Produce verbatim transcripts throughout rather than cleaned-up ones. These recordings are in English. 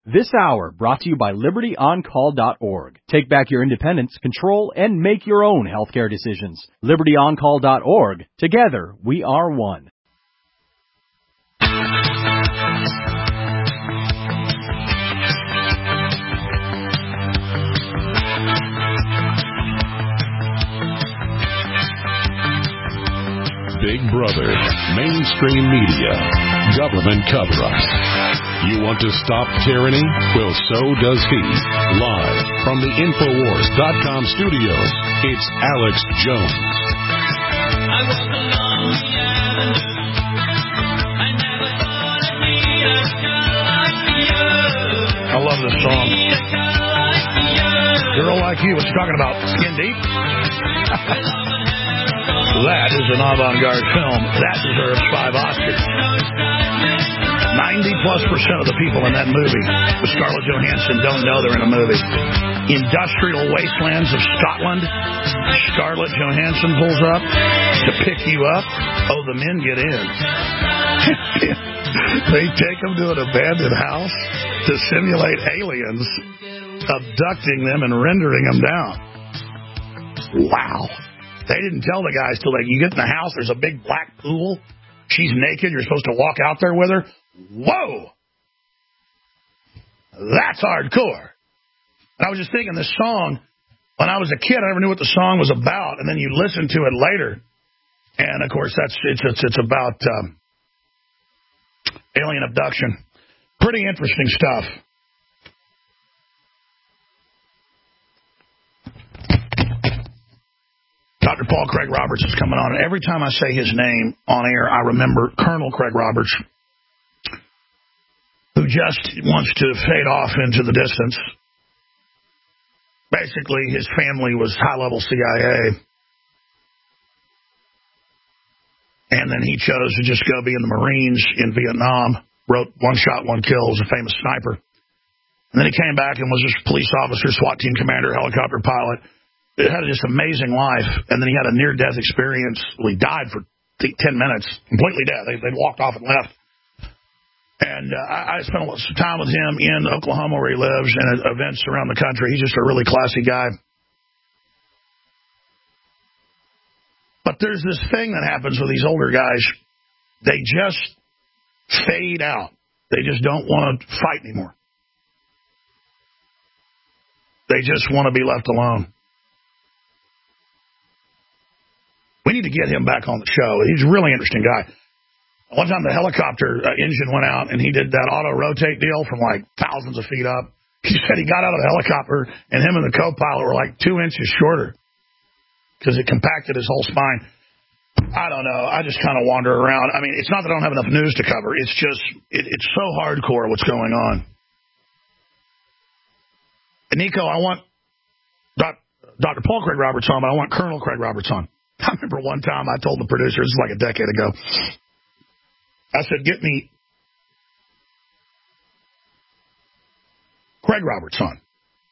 This hour brought to you by Liberty On Call dot org. Take back your independence, control, and make your own healthcare decisions. Liberty On Call dot org. Together, we are one. Big Brother, mainstream media, government cover-ups. You want to stop tyranny? Well, so does he. Live from the Infowars dot com studios, it's Alex Jones. I walk along the avenue. I never thought I'd meet a girl like you. I love this song. Girl Like You. What you talking about? Skin Deep? That is an avant-garde film. That deserves five Oscars. ninety plus percent of the people in that movie with Scarlett Johansson don't know they're in a movie. Industrial wastelands of Scotland. Scarlett Johansson pulls up to pick you up. Oh, the men get in. They take them to an abandoned house to simulate aliens abducting them and rendering them down. Wow. They didn't tell the guys till like you get in the house, there's a big black pool. She's naked. You're supposed to walk out there with her. Whoa! That's hardcore. And I was just thinking, this song, when I was a kid, I never knew what the song was about. And then you listen to it later. And, of course, that's it's it's, it's about um, alien abduction. Pretty interesting stuff. Doctor Paul Craig Roberts is coming on. And every time I say his name on air, I remember Colonel Craig Roberts, who just wants to fade off into the distance. Basically, his family was high-level C I A. And then he chose to just go be in the Marines in Vietnam. Wrote One Shot, One Kill, was a famous sniper. And then he came back and was just police officer, SWAT team commander, helicopter pilot. It had this amazing life, and then he had a near-death experience. Well, he died for ten minutes, completely dead. They, they walked off and left. And uh, I, I spent a lot of time with him in Oklahoma, where he lives, and at events around the country. He's just a really classy guy. But there's this thing that happens with these older guys. They just fade out. They just don't want to fight anymore. They just want to be left alone. We need to get him back on the show. He's a really interesting guy. One time the helicopter uh, engine went out, and he did that auto-rotate deal from like thousands of feet up. He said he got out of the helicopter, and him and the co-pilot were like two inches shorter because it compacted his whole spine. I don't know. I just kind of wander around. I mean, it's not that I don't have enough news to cover. It's just, it, it's so hardcore what's going on. And Nico, I want Doc, Doctor Paul Craig Roberts on, but I want Colonel Craig Roberts on. I remember one time I told the producers, this is like a decade ago, I said, get me Craig Roberts on.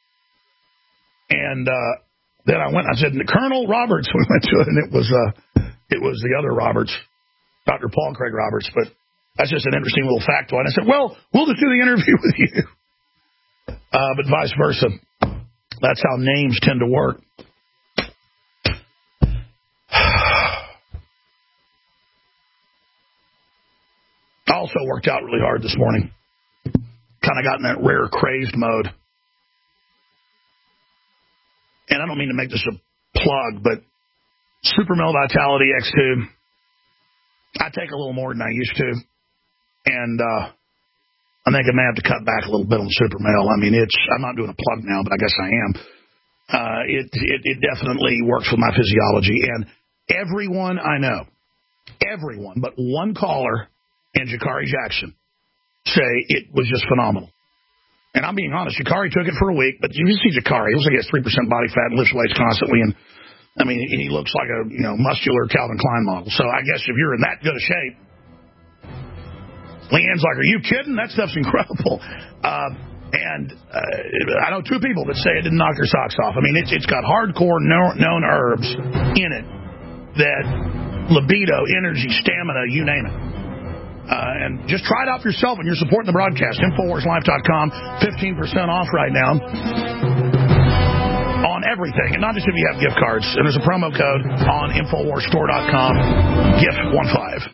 And uh, then I went, I said, Colonel Roberts, we went to it, and it was uh, it was the other Roberts, Doctor Paul Craig Roberts, but that's just an interesting little factoid. And I said, well, we'll just do the interview with you. Uh, but vice versa. That's how names tend to work. Also worked out really hard this morning. Kind of got in that rare crazed mode. And I don't mean to make this a plug, but Super Male Vitality X two, I take a little more than I used to. And uh, I think I may have to cut back a little bit on Super Male. I mean, it's I'm not doing a plug now, but I guess I am. Uh, it, it, it definitely works with my physiology. And everyone I know, everyone but one caller and Jakari Jackson say it was just phenomenal. And I'm being honest, Jakari took it for a week, but you see Jakari, he looks like he has three percent body fat and lifts weights constantly, and I mean, he looks like a you know muscular Calvin Klein model. So I guess if you're in that good a shape, Leanne's like, are you kidding? That stuff's incredible. Uh, and uh, I know two people that say it didn't knock their socks off. I mean, it's it's got hardcore known, known herbs in it that libido, energy, stamina, you name it. Uh, and just try it out for yourself, and you're supporting the broadcast. Infowars Life dot com, fifteen percent off right now on everything, and not just if you have gift cards. And there's a promo code on Infowars Store dot com, gift fifteen.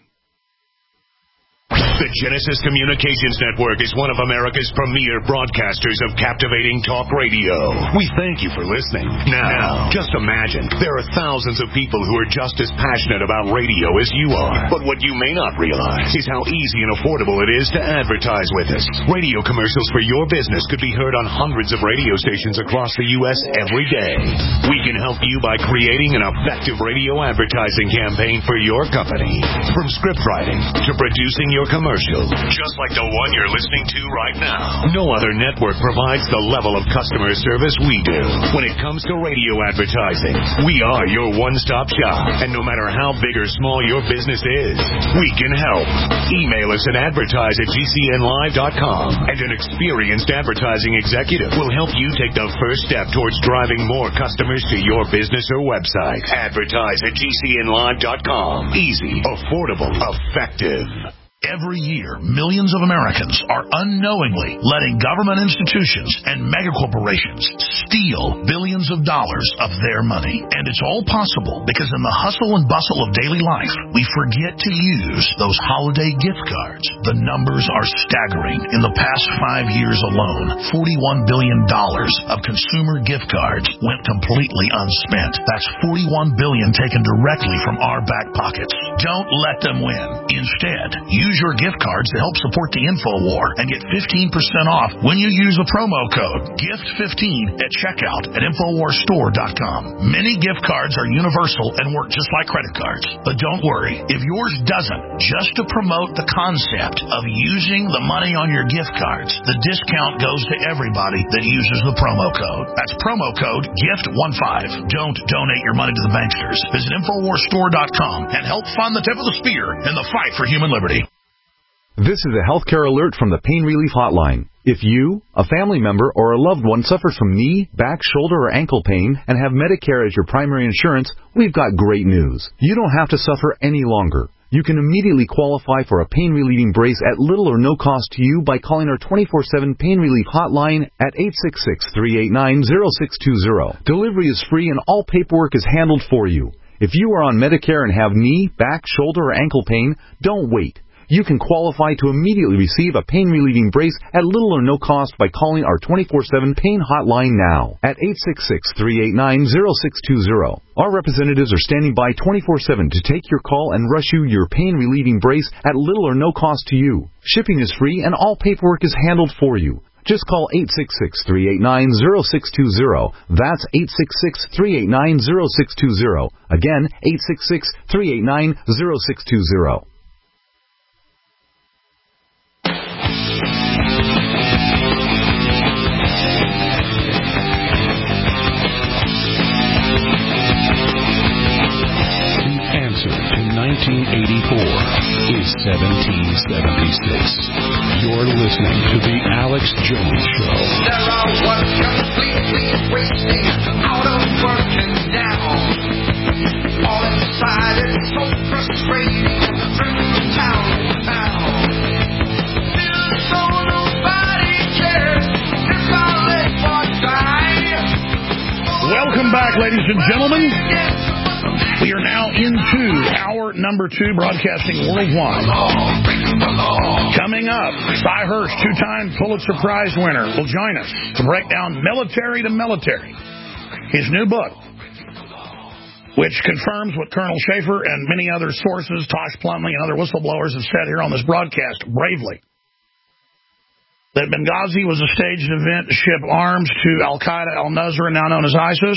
The Genesis Communications Network is one of America's premier broadcasters of captivating talk radio. We thank you for listening. Now, just imagine, there are thousands of people who are just as passionate about radio as you are. But what you may not realize is how easy and affordable it is to advertise with us. Radio commercials for your business could be heard on hundreds of radio stations across the U S every day. We can help you by creating an effective radio advertising campaign for your company. From script writing to producing your commercial, just like the one you're listening to right now. No other network provides the level of customer service we do. When it comes to radio advertising, we are your one-stop shop. And no matter how big or small your business is, we can help. Email us at advertise at G C N live dot com, and an experienced advertising executive will help you take the first step towards driving more customers to your business or website. Advertise at G C N live dot com. Easy, affordable, effective. Every year, millions of Americans are unknowingly letting government institutions and megacorporations steal billions of dollars of their money. And it's all possible because in the hustle and bustle of daily life, we forget to use those holiday gift cards. The numbers are staggering. In the past five years alone, forty-one billion dollars of consumer gift cards went completely unspent. That's forty-one billion dollars taken directly from our back pockets. Don't let them win. Instead, use your gift cards to help support the InfoWar and get fifteen percent off when you use the promo code gift fifteen at checkout at Infowars Store dot com. Many gift cards are universal and work just like credit cards. But don't worry, if yours doesn't, just to promote the concept of using the money on your gift cards, the discount goes to everybody that uses the promo code. That's promo code gift fifteen. Don't donate your money to the banksters. Visit Infowars Store dot com and help fund the tip of the spear in the fight for human liberty. This is a healthcare alert from the Pain Relief Hotline. If you, a family member, or a loved one suffers from knee, back, shoulder, or ankle pain and have Medicare as your primary insurance, we've got great news. You don't have to suffer any longer. You can immediately qualify for a pain-relieving brace at little or no cost to you by calling our twenty-four seven Pain Relief Hotline at eight six six, three eight nine, zero six two zero. Delivery is free and all paperwork is handled for you. If you are on Medicare and have knee, back, shoulder, or ankle pain, don't wait. You can qualify to immediately receive a pain-relieving brace at little or no cost by calling our twenty-four seven Pain Hotline now at eight six six, three eight nine, zero six two zero. Our representatives are standing by twenty-four seven to take your call and rush you your pain-relieving brace at little or no cost to you. Shipping is free and all paperwork is handled for you. Just call eight six six, three eight nine, zero six two zero. That's eight six six, three eight nine, zero six two zero. Again, eight six six, three eight nine, zero six two zero. nineteen eighty-four is seventeen seventy-six. You're listening to The Alex Jones Show. There are work completely wasting, out of work and down. All inside it's so frustrating, driven town to town. Still so nobody cares if I let one die. Welcome back, ladies and gentlemen. We are now into hour number two, broadcasting worldwide. Coming up, Cy Hurst, two-time Pulitzer Prize winner, will join us to break down Military to Military, his new book, which confirms what Colonel Schaefer and many other sources, Tosh Plumley and other whistleblowers have said here on this broadcast bravely. That Benghazi was a staged event to ship arms to Al-Qaeda, al-Nusra, now known as ISIS.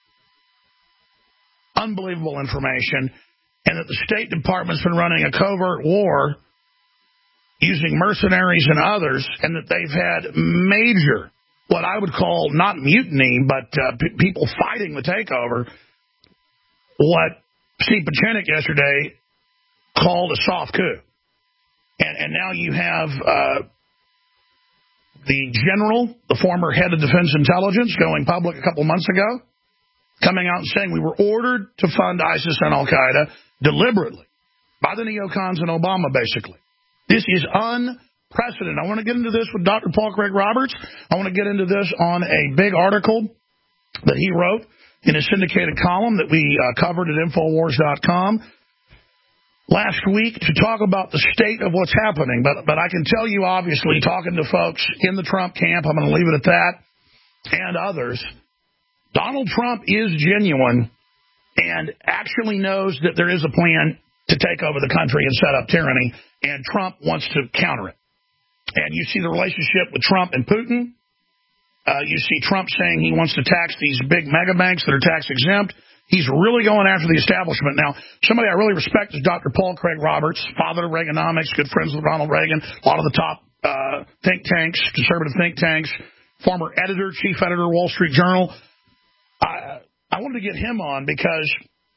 Unbelievable information, and that the State Department's been running a covert war using mercenaries and others, and that they've had major, what I would call not mutiny, but uh, p- people fighting the takeover, what Steve Pachenik yesterday called a soft coup. And, and now you have uh, the general, the former head of Defense Intelligence, going public a couple months ago, coming out and saying we were ordered to fund ISIS and Al-Qaeda deliberately by the neocons and Obama, basically. This is unprecedented. I want to get into this with Doctor Paul Craig Roberts. I want to get into this on a big article that he wrote in his syndicated column that we uh, covered at Infowars dot com last week to talk about the state of what's happening. But but I can tell you, obviously, talking to folks in the Trump camp, I'm going to leave it at that, and others, Donald Trump is genuine and actually knows that there is a plan to take over the country and set up tyranny, and Trump wants to counter it. And you see the relationship with Trump and Putin. Uh, you see Trump saying he wants to tax these big mega banks that are tax exempt. He's really going after the establishment. Now, somebody I really respect is Doctor Paul Craig Roberts, father of Reaganomics, good friends with Ronald Reagan, a lot of the top uh, think tanks, conservative think tanks, former editor, chief editor, Wall Street Journal. I, I wanted to get him on because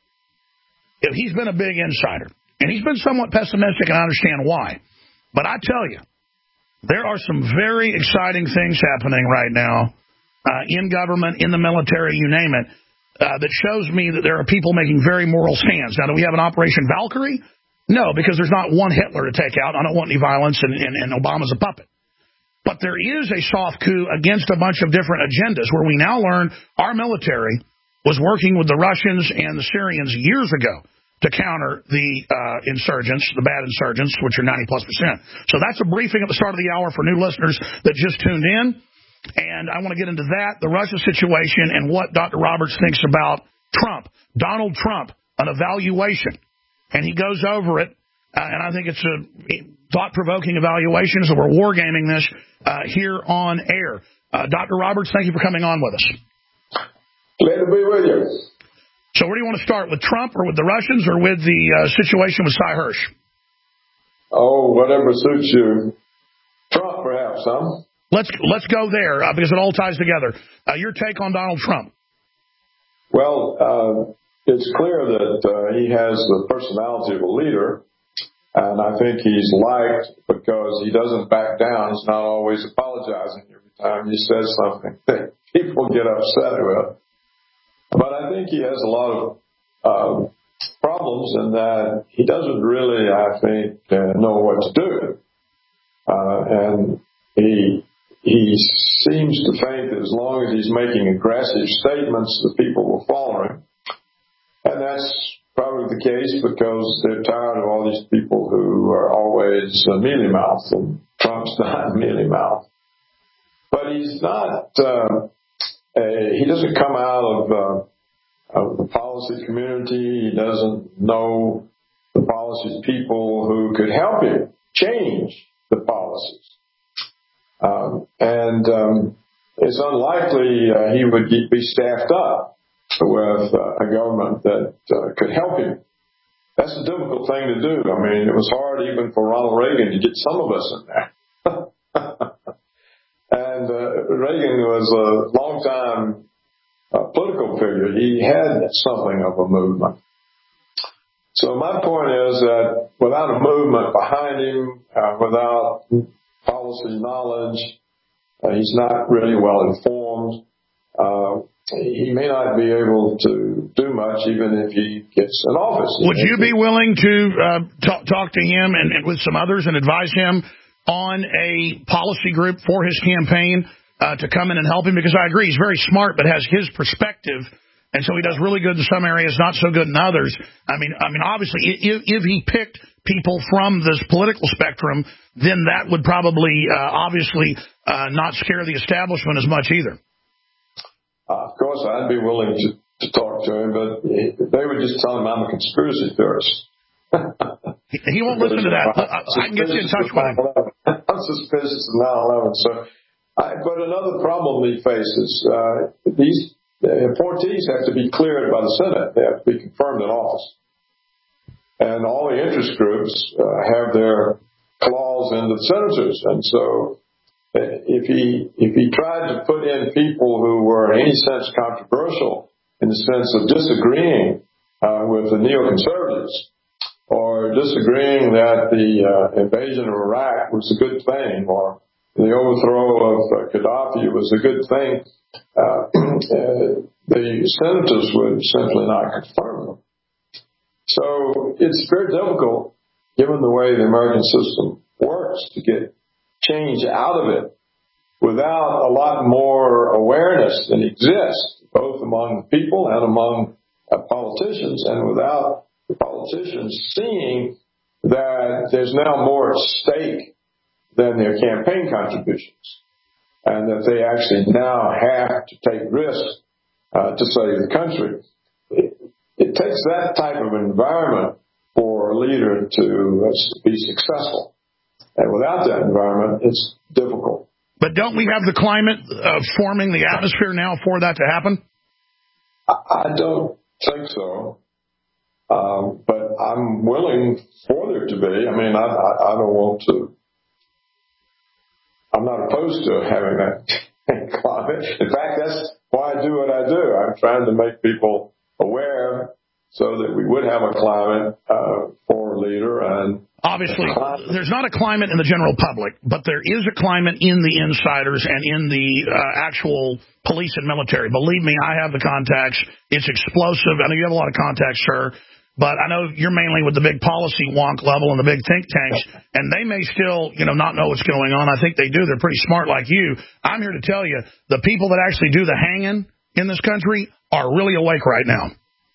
he's been a big insider, and he's been somewhat pessimistic, and I understand why. But I tell you, there are some very exciting things happening right now uh, in government, in the military, you name it, uh, that shows me that there are people making very moral stands. Now, do we have an Operation Valkyrie? No, because there's not one Hitler to take out. I don't want any violence, and, and, and Obama's a puppet. But there is a soft coup against a bunch of different agendas where we now learn our military was working with the Russians and the Syrians years ago to counter the uh, insurgents, the bad insurgents, which are ninety plus percent. So that's a briefing at the start of the hour for new listeners that just tuned in. And I want to get into that, the Russia situation, and what Doctor Roberts thinks about Trump, Donald Trump, an evaluation. And he goes over it, uh, and I think it's a thought-provoking evaluation, so we're wargaming this uh, here on air. Uh, Doctor Roberts, thank you for coming on with us. Glad to be with you. So where do you want to start, with Trump or with the Russians or with the uh, situation with Cy Hirsch? Oh, whatever suits you. Trump, perhaps, huh? Let's let's go there uh, because it all ties together. Uh, your take on Donald Trump? Well, uh, it's clear that uh, he has the personality of a leader, and I think he's liked because he doesn't back down. He's not always apologizing every time he says something that people get upset with. But I think he has a lot of uh, problems in that he doesn't really, I think, uh, know what to do. Uh, and he he seems to think that as long as he's making aggressive statements, the people will follow him. And that's probably the case because they're tired of all these people who are always uh, mealy-mouthed, and Trump's not mealy-mouthed. But he's not... Uh, Uh, he doesn't come out of, uh, of the policy community. He doesn't know the policy people who could help him change the policies. Um, and um, it's unlikely uh, he would be staffed up with uh, a government that uh, could help him. That's a difficult thing to do. I mean, it was hard even for Ronald Reagan to get some of us in there. And uh, Reagan was a long-time uh, political figure. He had something of a movement. So my point is that without a movement behind him, uh, without policy knowledge, uh, he's not really well informed. Uh, he may not be able to do much even if he gets in office. Would you be willing to uh, talk, talk to him and, and with some others and advise him on a policy group for his campaign uh, to come in and help him? Because I agree, he's very smart, but has his perspective, and so he does really good in some areas, not so good in others. I mean, I mean, obviously, if, if he picked people from this political spectrum, then that would probably, uh, obviously, uh, not scare the establishment as much either. Uh, of course, I'd be willing to, to talk to him, but they would just tell him I'm a conspiracy theorist. He won't listen to that. I can get you in touch with him. I'm suspicious of nine eleven. So, I, but another problem he faces, uh, these uh, appointees have to be cleared by the Senate. They have to be confirmed in office. And all the interest groups uh, have their claws in the senators. And so if he, if he tried to put in people who were in any sense controversial, in the sense of disagreeing uh, with the neoconservatives, or disagreeing that the uh, invasion of Iraq was a good thing, or the overthrow of uh, Gaddafi was a good thing, uh, uh, the senators would simply not confirm them. So it's very difficult, given the way the American system works, to get change out of it, without a lot more awareness than exists, both among the people and among uh, politicians, and without the politicians seeing that there's now more at stake than their campaign contributions, and that they actually now have to take risks uh, to save the country. It, it takes that type of environment for a leader to uh, be successful. And without that environment, it's difficult. But don't we have the climate uh, forming the atmosphere now for that to happen? I, I don't think so. Um, but I'm willing for there to be. I mean, I, I, I don't want to. I'm not opposed to having that climate. In fact, that's why I do what I do. I'm trying to make people aware so that we would have a climate uh, for a leader. And obviously, there's not a climate in the general public, but there is a climate in the insiders and in the uh, actual police and military. Believe me, I have the contacts. It's explosive. I know you have a lot of contacts, sir. But I know you're mainly with the big policy wonk level and the big think tanks, and they may still, you know, not know what's going on. I think they do. They're pretty smart like you. I'm here to tell you, the people that actually do the hanging in this country are really awake right now.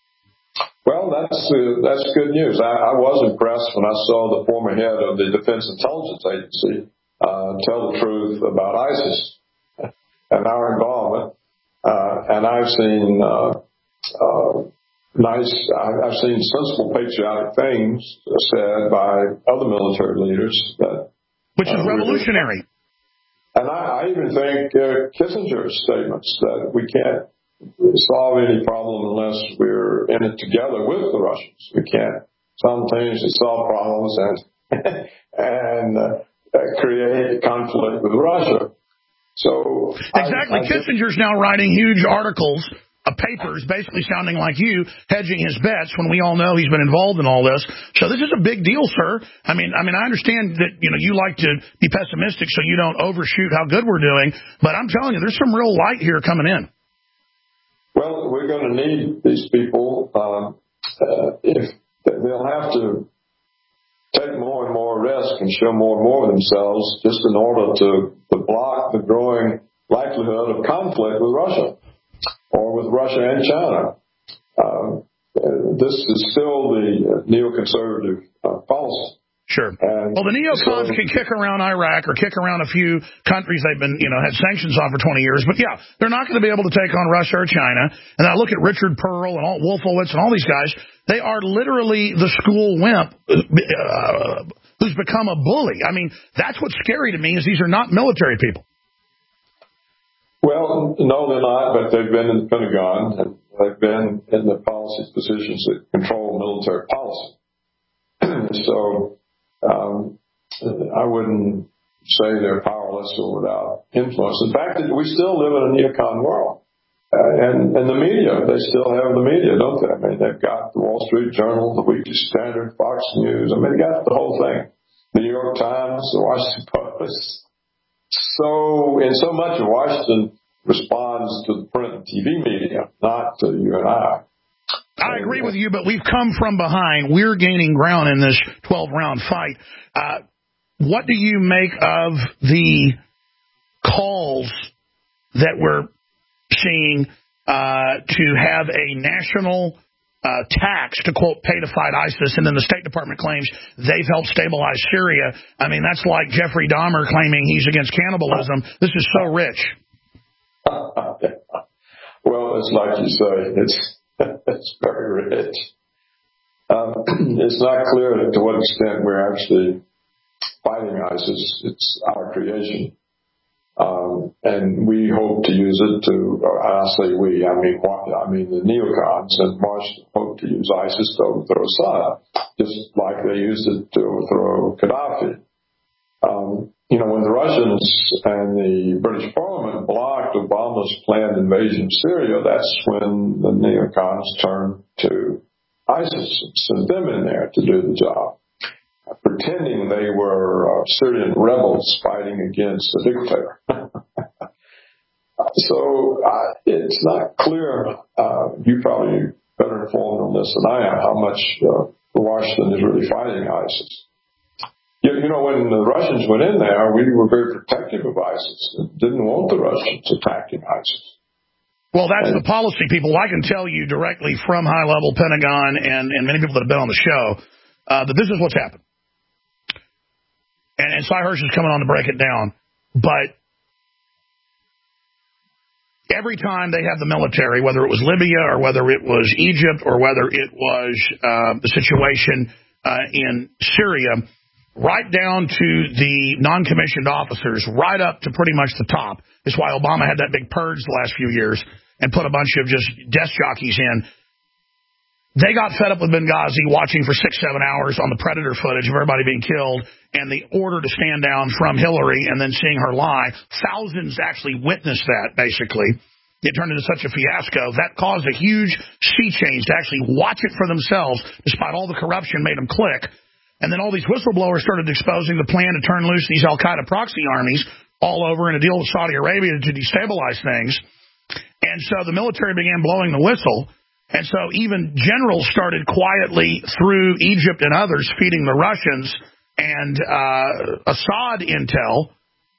Well, that's uh, that's good news. I, I was impressed when I saw the former head of the Defense Intelligence Agency uh, tell the truth about ISIS and our involvement. Uh, and I've seen uh, uh, nice, I've seen sensible, patriotic things said by other military leaders that, which is uh, revolutionary. And I, I even think uh, Kissinger's statements that we can't solve any problem unless we're in it together with the Russians. We can't simultaneously solve problems and and uh, create conflict with Russia. So exactly, I, I Kissinger's now writing huge articles, uh, papers, basically sounding like you, hedging his bets when we all know he's been involved in all this. So this is a big deal, sir. I mean, I mean, I understand that you know you like to be pessimistic so you don't overshoot how good we're doing, but I'm telling you, there's some real light here coming in. Well, we're going to need these people. Um, uh, if they'll have to take more and more risk and show more and more of themselves just in order to, to block the growing likelihood of conflict with Russia or with Russia and China. Um, this is still the neoconservative uh, policy. Sure. And well, the neocons so, can kick around Iraq or kick around a few countries they've been, you know, had sanctions on for twenty years. But, yeah, they're not going to be able to take on Russia or China. And I look at Richard Pearl and all, Wolfowitz and all these guys. They are literally the school wimp uh, who's become a bully. I mean, that's what's scary to me is these are not military people. Well, no, they're not, but they've been in the Pentagon and they've been in the policy positions that control military policy. So um, I wouldn't say they're powerless or without influence. In fact, we still live in a neocon world. Uh, and, and the media, they still have the media, don't they? I mean, they've got the Wall Street Journal, the Weekly Standard, Fox News. I mean, they got the whole thing. The New York Times, the Washington Post. So, in so much, Washington responds to the print and T V media, not to you and I. I agree with you, but we've come from behind. We're gaining ground in this twelve-round fight. Uh, what do you make of the calls that we're seeing uh, to have a national uh, tax to, quote, pay to fight ISIS, and then the State Department claims they've helped stabilize Syria? I mean, that's like Jeffrey Dahmer claiming he's against cannibalism. This is so rich. Well, it's like you say, it's it's very rich. Um, it's not clear to what extent we're actually fighting ISIS. It's our creation. Um, and we hope to use it to, or I say we, I mean, I mean the neocons and Washington hope to use ISIS to overthrow Assad, just like they used it to overthrow Gaddafi. Um, you know, when the Russians and the British Parliament blocked Obama's planned invasion of Syria, that's when the neocons turned to ISIS and sent them in there to do the job, pretending they were uh, Syrian rebels fighting against a dictator. So uh, it's not clear, uh, you're probably better informed on this than I am, how much uh, Washington is really fighting ISIS. you, you know, when the Russians went in there, we were very protective of ISIS. Didn't want the Russians attacking ISIS. Well, that's the policy, people. I can tell you directly from high-level Pentagon and, and many people that have been on the show uh, that this is what's happened. And, and Cy Hirsch is coming on to break it down. But every time they have the military, whether it was Libya or whether it was Egypt or whether it was uh, the situation uh, in Syria, right down to the non-commissioned officers, right up to pretty much the top. That's why Obama had that big purge the last few years and put a bunch of just desk jockeys in. They got fed up with Benghazi watching for six, seven hours on the Predator footage of everybody being killed and the order to stand down from Hillary and then seeing her lie. Thousands actually witnessed that, basically. It turned into such a fiasco. That caused a huge sea change to actually watch it for themselves, despite all the corruption made them click. And then all these whistleblowers started exposing the plan to turn loose these al-Qaeda proxy armies all over in a deal with Saudi Arabia to destabilize things. And so the military began blowing the whistle. And so even generals started quietly through Egypt and others feeding the Russians and uh, Assad intel.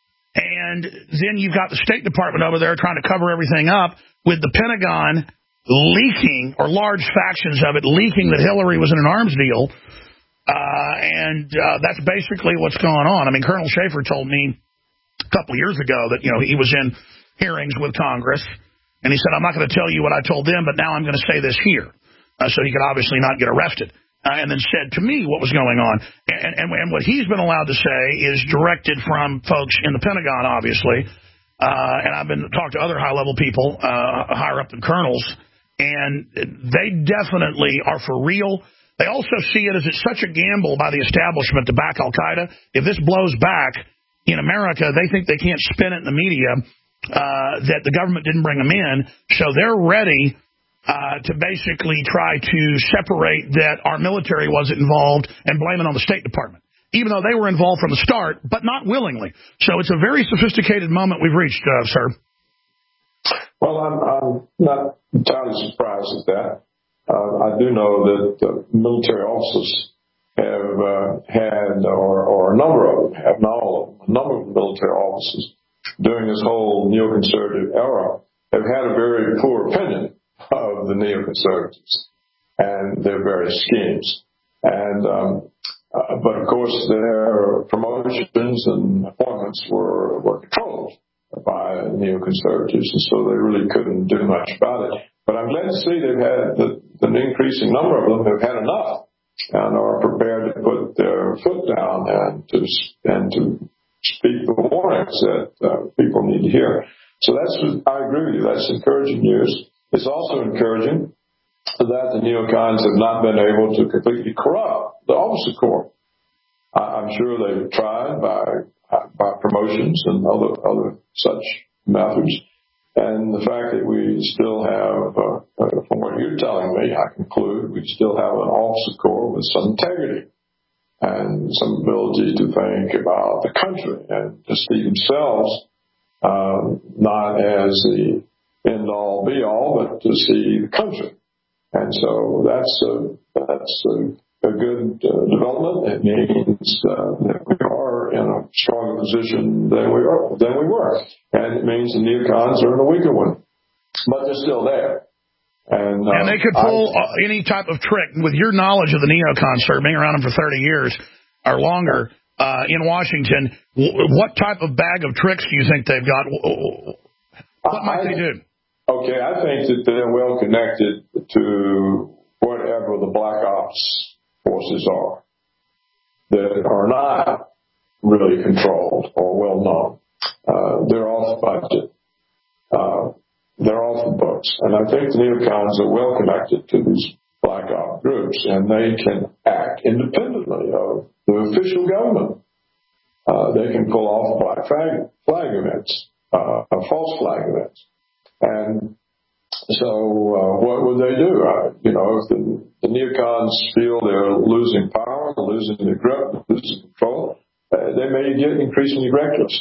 And then you've got the State Department over there trying to cover everything up with the Pentagon leaking, or large factions of it leaking, that Hillary was in an arms deal. Uh, and uh, that's basically what's going on. I mean, Colonel Schaefer told me a couple of years ago that, you know, he was in hearings with Congress, and he said, I'm not going to tell you what I told them, but now I'm going to say this here. Uh, so he could obviously not get arrested. Uh, and then said to me what was going on. And, and, and what he's been allowed to say is directed from folks in the Pentagon, obviously. Uh, and I've been talked to other high-level people, uh, higher up than colonels, and they definitely are for real. They also see it as it's such a gamble by the establishment to back al-Qaeda. If this blows back in America, they think they can't spin it in the media uh, that the government didn't bring them in. So they're ready uh, to basically try to separate that our military wasn't involved and blame it on the State Department, even though they were involved from the start, but not willingly. So it's a very sophisticated moment we've reached, uh, sir. Well, I'm, I'm not entirely surprised at that. Uh, I do know that uh, military officers have uh, had, or, or a number of them have, not all of them, a number of military officers during this whole neoconservative era have had a very poor opinion of the neoconservatives and their various schemes. And um, uh, but of course, their promotions and appointments were, were controlled by neoconservatives, and so they really couldn't do much about it. But I'm glad to see they've had the, an increasing number of them have had enough and are prepared to put their foot down and to and to speak the warnings that uh, people need to hear. So that's, I agree with you. That's encouraging news. It's also encouraging that the neocons have not been able to completely corrupt the officer corps. I'm sure they've tried by by promotions and other other such methods. And the fact that we still have, uh, uh, from what you're telling me, I conclude we still have an officer corps with some integrity and some ability to think about the country and to see themselves um, not as the end-all, be-all, but to see the country. And so that's a, that's a, a good uh, development. It means uh, that we are in a stronger position than we are than we were, and it means the neocons are in a weaker one, but they're still there. And, uh, and they could pull I, uh, any type of trick. With your knowledge of the neocons, sir, being around them for thirty years or longer uh, in Washington, what type of bag of tricks do you think they've got? What might I, they do? Okay, I think that they're well connected to whatever the black ops forces are that are not really controlled or well known. Uh, they're off budget. Uh, they're off the books. And I think the neocons are well connected to these black op groups, and they can act independently of the official government. Uh, they can pull off black flag, flag events, uh, false flag events. And so uh, what would they do? Uh, you know, if the, the neocons feel they're losing power, losing their grip, losing control, uh, they may get increasingly reckless.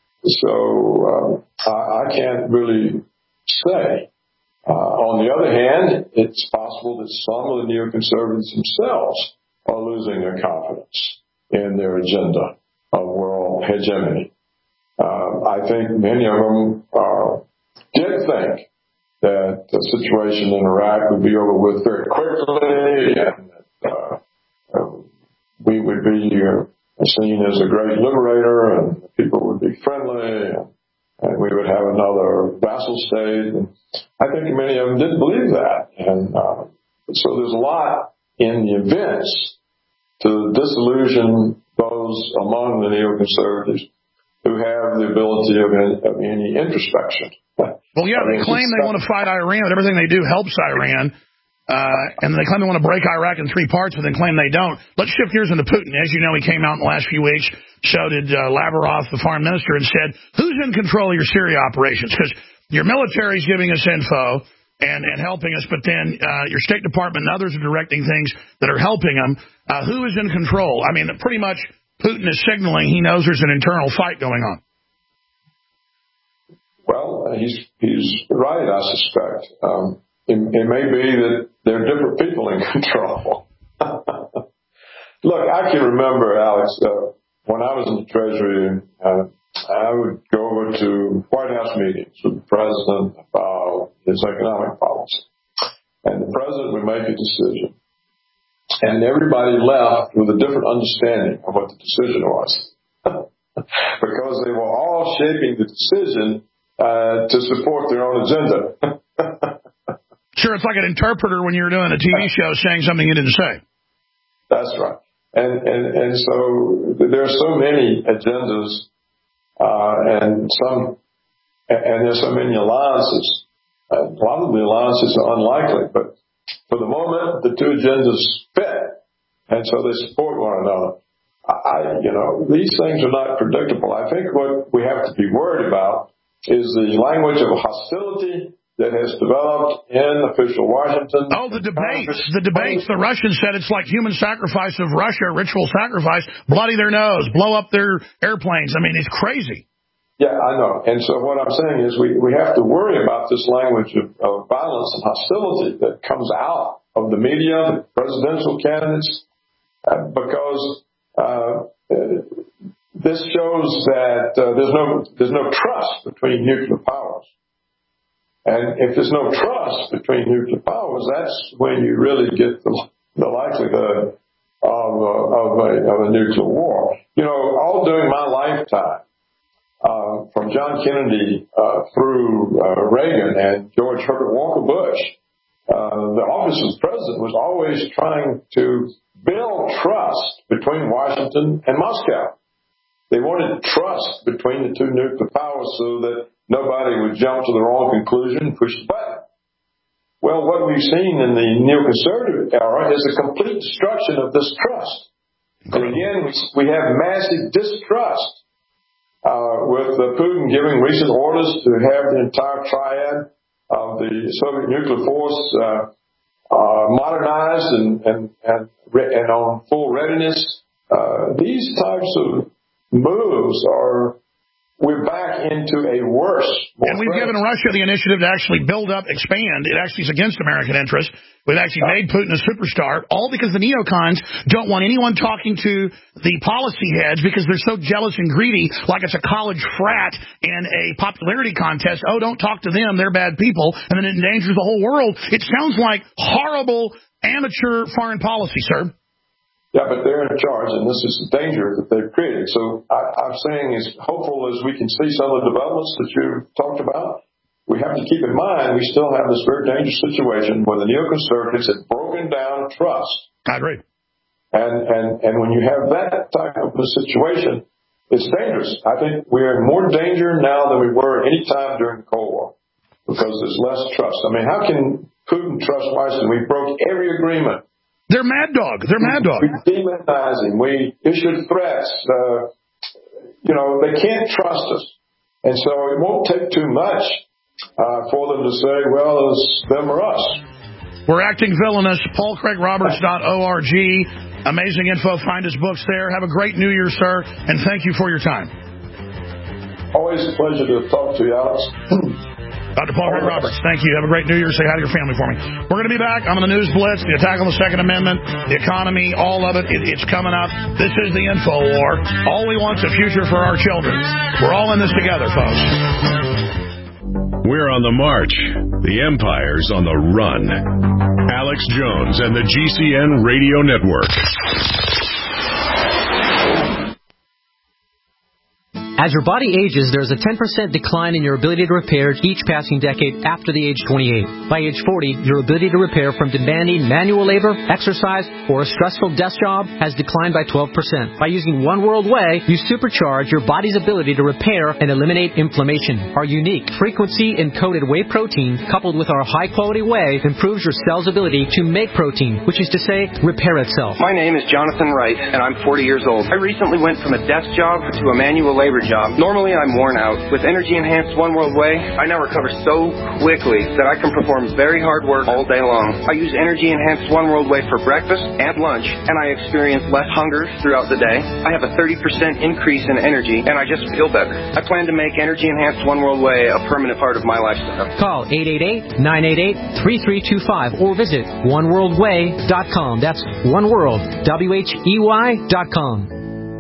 So uh, I, I can't really say. Uh, on the other hand, it's possible that some of the neoconservatives themselves are losing their confidence in their agenda of world hegemony. Uh, I think many of them uh, did think that the situation in Iraq would be over with very quickly, and that uh, uh, we would be uh, seen as a great liberator, and people would be friendly, and, and we would have another vassal state. And I think many of them didn't believe that. And uh, so there's a lot in the events to disillusion those among the neoconservatives who have the ability of any, of any introspection. Well, yeah, they claim they want to fight Iran, but everything they do helps Iran. Uh, and they claim they want to break Iraq in three parts, but then claim they don't. Let's shift gears into Putin. As you know, he came out in the last few weeks, so did uh, Lavrov, the foreign minister, and said, who's in control of your Syria operations? Because your military's giving us info and, and helping us, but then uh, your State Department and others are directing things that are helping them. Uh, who is in control? I mean, pretty much Putin is signaling he knows there's an internal fight going on. Well, he's he's right, I suspect. Um, it, it may be that there are different people in control. Look, I can remember, Alex, uh, when I was in the Treasury, uh, I would go over to White House meetings with the president about his economic policy. And the president would make a decision. And everybody left with a different understanding of what the decision was. Because they were all shaping the decision uh, to support their own agenda. Sure, it's like an interpreter when you're doing a T V show saying something you didn't say. That's right. And and, and so there are so many agendas uh, and some and there's so many alliances. Uh, a lot of the alliances are unlikely, but for the moment, the two agendas fit, and so they support one another. I, you know, these things are not predictable. I think what we have to be worried about is the language of hostility that has developed in official Washington. Oh, the debates. The debates. The Russians said it's like human sacrifice of Russia, ritual sacrifice, bloody their nose, blow up their airplanes. I mean, it's crazy. Yeah, I know. And so what I'm saying is we, we have to worry about this language of, of violence and hostility that comes out of the media, the presidential candidates, uh, because uh, this shows that uh, there's no there's no trust between nuclear powers. And if there's no trust between nuclear powers, that's when you really get the, the likelihood of, uh, of, a, of a nuclear war. You know, all during my lifetime, Uh, from John Kennedy uh, through uh, Reagan and George Herbert Walker Bush, uh, the office of president was always trying to build trust between Washington and Moscow. They wanted trust between the two nuclear powers so that nobody would jump to the wrong conclusion and push the button. Well, what we've seen in the neoconservative era is a complete destruction of this trust. And again, we, we have massive distrust. Uh, with uh, Putin giving recent orders to have the entire triad of the Soviet nuclear force uh, uh, modernized and, and, and, and on full readiness, uh, these types of moves are, we're back into a worse. And we've given Russia the initiative to actually build up, expand. It actually is against American interests. We've actually made Putin a superstar, all because the neocons don't want anyone talking to the policy heads because they're so jealous and greedy, like it's a college frat and a popularity contest. Oh, don't talk to them. They're bad people. And then it endangers the whole world. It sounds like horrible amateur foreign policy, sir. Yeah, but they're in charge, and this is the danger that they've created. So I, I'm saying as hopeful as we can see some of the developments that you talked about, we have to keep in mind we still have this very dangerous situation where the neoconservatives have broken down trust. I agree. And, and, and when you have that type of a situation, it's dangerous. I think we're in more danger now than we were any time during the Cold War because there's less trust. I mean, how can Putin trust Washington? We broke every agreement. They're mad dog. They're mad dog. We demonize him. We issued threats. Uh, you know, they can't trust us. And so it won't take too much uh, for them to say, well, it's them or us. We're acting villainous. Paul Craig Roberts dot org. Amazing info. Find his books there. Have a great New Year, sir, and thank you for your time. Always a pleasure to talk to you, Alex. Doctor Doctor Paul Greg Roberts, thank you. Have a great New Year. Say hi to your family for me. We're going to be back. I'm on the News Blitz, the attack on the Second Amendment, the economy, all of it. it. It's coming up. This is the Info War. All we want is a future for our children. We're all in this together, folks. We're on the march. The empire's on the run. Alex Jones and the G C N Radio Network. As your body ages, there's a ten percent decline in your ability to repair each passing decade after the age twenty-eight. By age forty, your ability to repair from demanding manual labor, exercise, or a stressful desk job has declined by twelve percent. By using One World Whey, you supercharge your body's ability to repair and eliminate inflammation. Our unique frequency-encoded whey protein, coupled with our high-quality whey, improves your cell's ability to make protein, which is to say, repair itself. My name is Jonathan Wright, and I'm forty years old. I recently went from a desk job to a manual labor job. Normally, I'm worn out. With Energy Enhanced One World Whey, I now recover so quickly that I can perform very hard work all day long. I use Energy Enhanced One World Whey for breakfast and lunch, and I experience less hunger throughout the day. I have a thirty percent increase in energy, and I just feel better. I plan to make Energy Enhanced One World Whey a permanent part of my lifestyle. Call eight eight eight, nine eight eight, three three two five or visit one world whey dot com. That's One World, W H E Y dot com.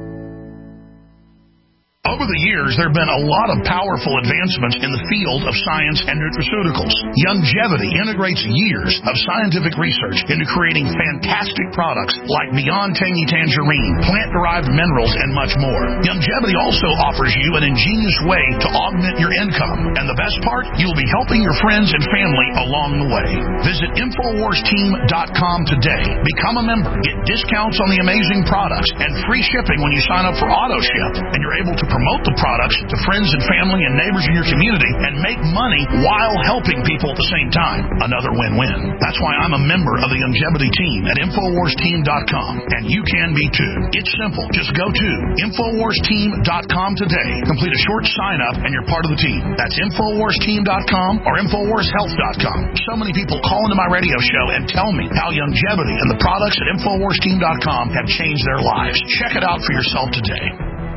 Over the years, there have been a lot of powerful advancements in the field of science and nutraceuticals. Youngevity integrates years of scientific research into creating fantastic products like Beyond Tangy Tangerine, plant-derived minerals, and much more. Youngevity also offers you an ingenious way to augment your income. And the best part, you'll be helping your friends and family along the way. Visit Infowars Team dot com today. Become a member. Get discounts on the amazing products and free shipping when you sign up for AutoShip. And you're able to promote the products to friends and family and neighbors in your community and make money while helping people at the same time. Another win-win. That's why I'm a member of the Youngevity team at Infowars Team dot com, and you can be too. It's simple. Just go to Infowars Team dot com today. Complete a short sign-up and you're part of the team. That's Infowars Team dot com or Infowars Health dot com. So many people call into my radio show and tell me how Youngevity and the products at Infowars Team dot com have changed their lives. Check it out for yourself today.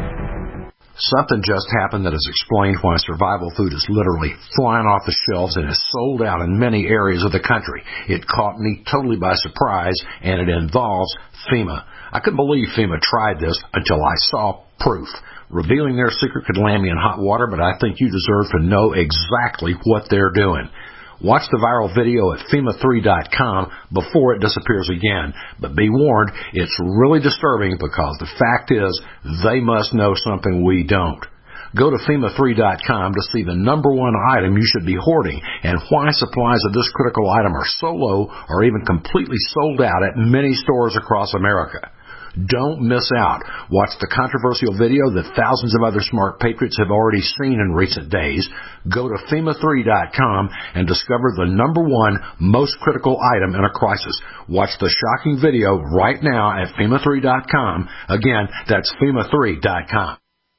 Something just happened that has explained why survival food is literally flying off the shelves and is sold out in many areas of the country. It caught me totally by surprise, and it involves FEMA. I couldn't believe FEMA tried this until I saw proof. Revealing their secret could land me in hot water, but I think you deserve to know exactly what they're doing. Watch the viral video at FEMA three dot com before it disappears again. But be warned, it's really disturbing because the fact is they must know something we don't. Go to FEMA three dot com to see the number one item you should be hoarding and why supplies of this critical item are so low or even completely sold out at many stores across America. Don't miss out. Watch the controversial video that thousands of other smart patriots have already seen in recent days. Go to FEMA three dot com and discover the number one most critical item in a crisis. Watch the shocking video right now at FEMA three dot com. Again, that's FEMA three dot com.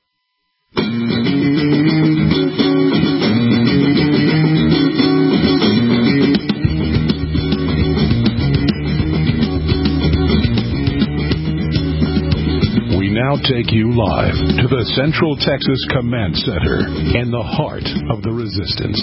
Now take you live to the Central Texas Command Center in the heart of the resistance.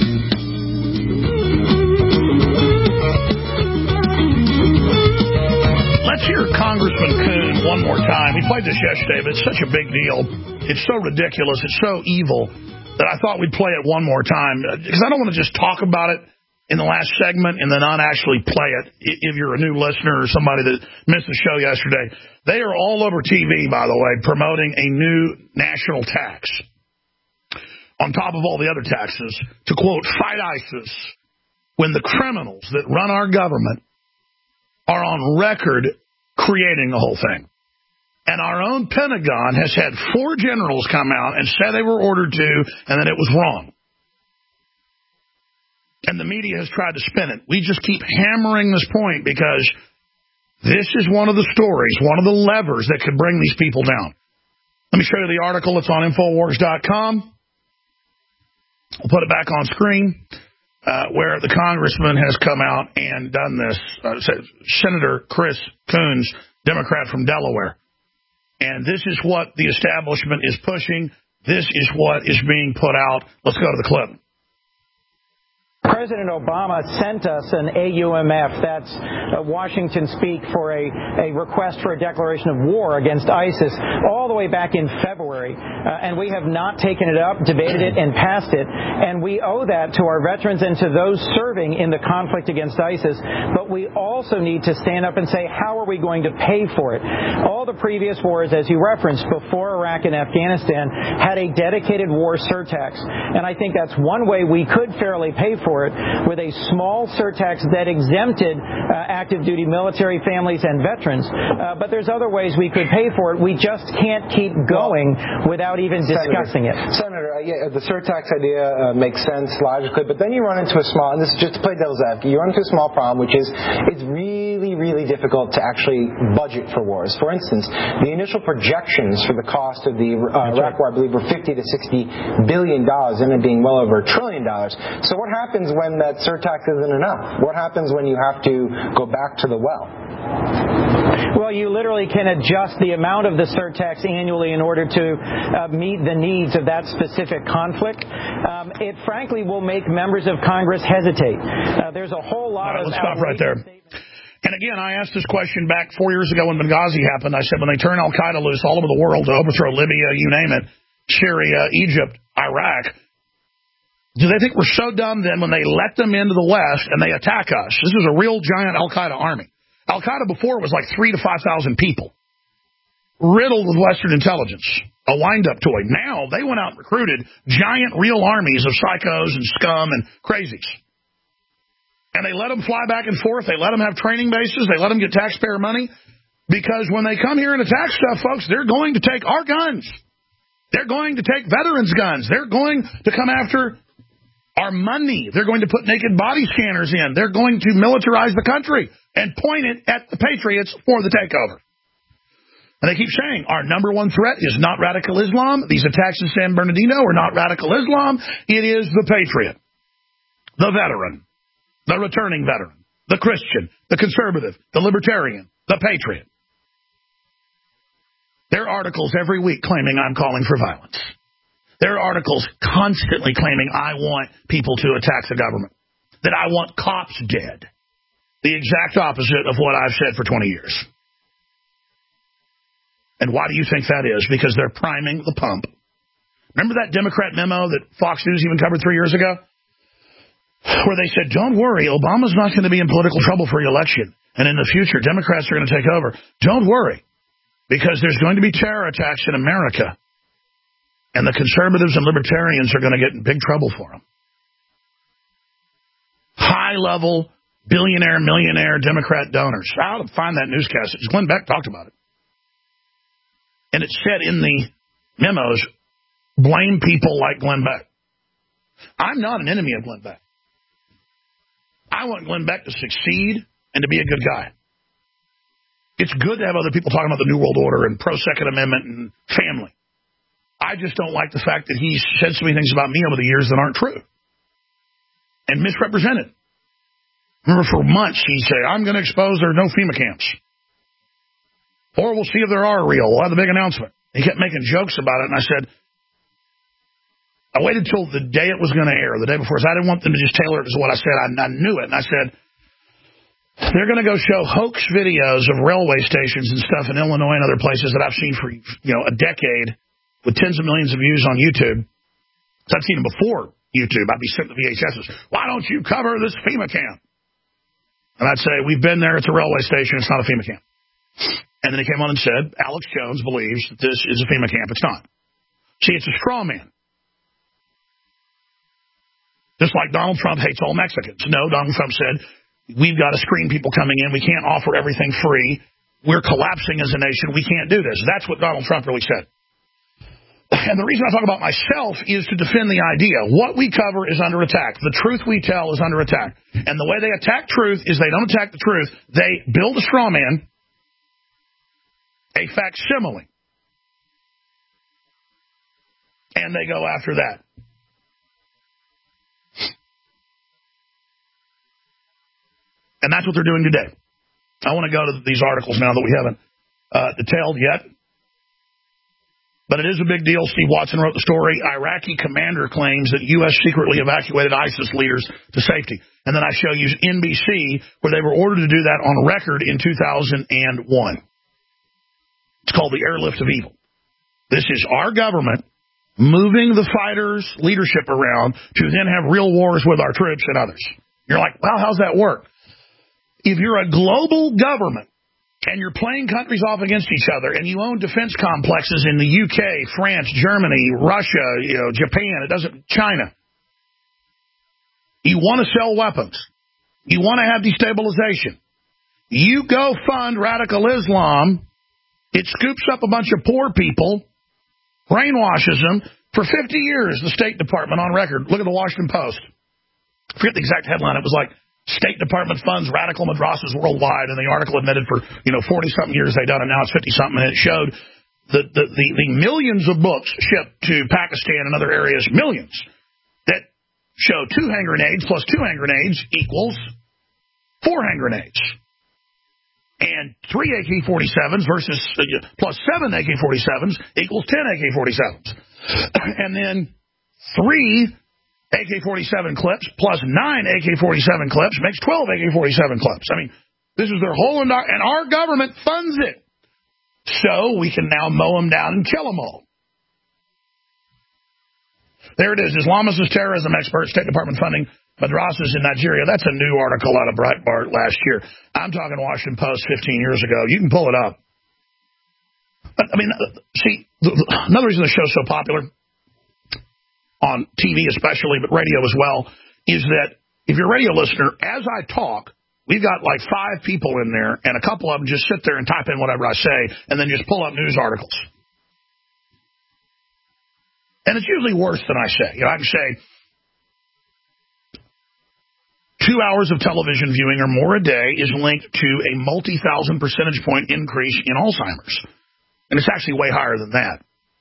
Let's hear Congressman Coon one more time. We played this yesterday, but it's such a big deal. It's so ridiculous. It's so evil that I thought we'd play it one more time because I don't want to just talk about it in the last segment and then not actually play it if you're a new listener or somebody that missed the show yesterday. They are all over T V, by the way, promoting a new national tax on top of all the other taxes to, quote, fight ISIS when the criminals that run our government are on record creating the whole thing. And our own Pentagon has had four generals come out and say they were ordered to and that it was wrong. And the media has tried to spin it. We just keep hammering this point because this is one of the stories, one of the levers that could bring these people down. Let me show you the article. It's on Infowars dot com. We'll put it back on screen, uh, where the congressman has come out and done this. Uh, Senator Chris Coons, Democrat from Delaware. And this is what the establishment is pushing. This is what is being put out. Let's go to the clip. President Obama sent us an A U M F, that's uh, Washington speak for a, a request for a declaration of war against ISIS, all the way back in February. Uh, and we have not taken it up, debated it, and passed it. And we owe that to our veterans and to those serving in the conflict against ISIS. But we also need to stand up and say, how are we going to pay for it? All the previous wars, as you referenced, before Iraq and Afghanistan, had a dedicated war surtax. And I think that's one way we could fairly pay for it, with a small surtax that exempted uh, active duty military families and veterans. Uh, but there's other ways we could pay for it. We just can't keep going without even discussing Senator, it. Senator, uh, yeah, the surtax idea uh, makes sense logically, but then you run into a small, and this is just to play devil's advocate, you run into a small problem, which is it's really, really difficult to actually budget for wars. For instance, the initial projections for the cost of the uh, Iraq War, I believe, were fifty to sixty billion dollars, ended up being well over a trillion dollars. So what happens when that surtax isn't enough? What happens when you have to go back to the well? Well, you literally can adjust the amount of the surtax annually in order to uh, meet the needs of that specific conflict. Um, it frankly will make members of Congress hesitate. Uh, there's a whole lot All right, of... let's stop right there. And again, I asked this question back four years ago when Benghazi happened. I said, when they turn Al-Qaeda loose all over the world to overthrow Libya, you name it, Syria, Egypt, Iraq, do they think we're so dumb then when they let them into the West and they attack us? This is a real giant Al-Qaeda army. Al-Qaeda before was like three to five thousand people, riddled with Western intelligence, a wind-up toy. Now they went out and recruited giant real armies of psychos and scum and crazies. And they let them fly back and forth. They let them have training bases. They let them get taxpayer money. Because when they come here and attack stuff, folks, they're going to take our guns. They're going to take veterans' guns. They're going to come after our money. They're going to put naked body scanners in. They're going to militarize the country and point it at the patriots for the takeover. And they keep saying, our number one threat is not radical Islam. These attacks in San Bernardino are not radical Islam. It is the patriot, the veteran, the returning veteran, the Christian, the conservative, the libertarian, the patriot. There are articles every week claiming I'm calling for violence. There are articles constantly claiming I want people to attack the government, that I want cops dead. The exact opposite of what I've said for twenty years. And why do you think that is? Because they're priming the pump. Remember that Democrat memo that Fox News even covered three years ago? Where they said, don't worry, Obama's not going to be in political trouble for re-election. And in the future, Democrats are going to take over. Don't worry, because there's going to be terror attacks in America. And the conservatives and libertarians are going to get in big trouble for them. High-level, billionaire, millionaire Democrat donors. I'll find that newscast. Glenn Beck talked about it. And it said in the memos, blame people like Glenn Beck. I'm not an enemy of Glenn Beck. I want Glenn Beck to succeed and to be a good guy. It's good to have other people talking about the New World Order and pro-Second Amendment and family. I just don't like the fact that he's said so many things about me over the years that aren't true and misrepresented. Remember, for months he'd say, I'm going to expose there are no FEMA camps. Or we'll see if there are real. We'll have the big announcement. He kept making jokes about it, and I said, I waited till the day it was going to air, the day before, so I didn't want them to just tailor it to what I said. I, I knew it, and I said, they're going to go show hoax videos of railway stations and stuff in Illinois and other places that I've seen for, you know, a decade with tens of millions of views on YouTube. So I've seen them before YouTube. I'd be sent the V H Ses. Why don't you cover this FEMA camp? And I'd say, we've been there. It's a railway station. It's not a FEMA camp. And then he came on and said, Alex Jones believes that this is a FEMA camp. It's not. See, it's a straw man. Just like Donald Trump hates all Mexicans. No, Donald Trump said, we've got to screen people coming in. We can't offer everything free. We're collapsing as a nation. We can't do this. That's what Donald Trump really said. And the reason I talk about myself is to defend the idea. What we cover is under attack. The truth we tell is under attack. And the way they attack truth is they don't attack the truth. They build a straw man, a facsimile, and they go after that. And that's what they're doing today. I want to go to these articles now that we haven't uh, detailed yet. But it is a big deal. Steve Watson wrote the story. Iraqi commander claims that U S secretly evacuated ISIS leaders to safety. And then I show you N B C, where they were ordered to do that on record in two thousand one. It's called the airlift of evil. This is our government moving the fighters' leadership around to then have real wars with our troops and others. You're like, well, how's that work? If you're a global government, and you're playing countries off against each other, and you own defense complexes in the U K, France, Germany, Russia, you know, Japan, it doesn't, China. You want to sell weapons. You want to have destabilization. You go fund radical Islam. It scoops up a bunch of poor people, brainwashes them. For fifty years, the State Department on record. Look at the Washington Post. I forget the exact headline. It was like, State Department funds radical madrasas worldwide, and the article admitted for, you know, forty-something years they've done it, now it's fifty-something, and it showed the, the, the, the millions of books shipped to Pakistan and other areas, millions, that show two hand grenades plus two hand grenades equals four hand grenades. And three A K forty-sevens versus uh, plus seven A K forty-sevens equals ten A K forty-sevens. And then three A K forty-seven clips plus nine A K forty-seven clips makes twelve A K forty-seven clips. I mean, this is their whole, and our government funds it. So we can now mow them down and kill them all. There it is. Islamicist terrorism expert, State Department funding madrasas in Nigeria. That's a new article out of Breitbart last year. I'm talking Washington Post fifteen years ago. You can pull it up. I mean, see, another reason the show's so popular, on T V especially, but radio as well, is that if you're a radio listener, as I talk, we've got like five people in there, and a couple of them just sit there and type in whatever I say, and then just pull up news articles. And it's usually worse than I say. You know, I can say two hours of television viewing or more a day is linked to a multi-thousand percentage point increase in Alzheimer's. And it's actually way higher than that.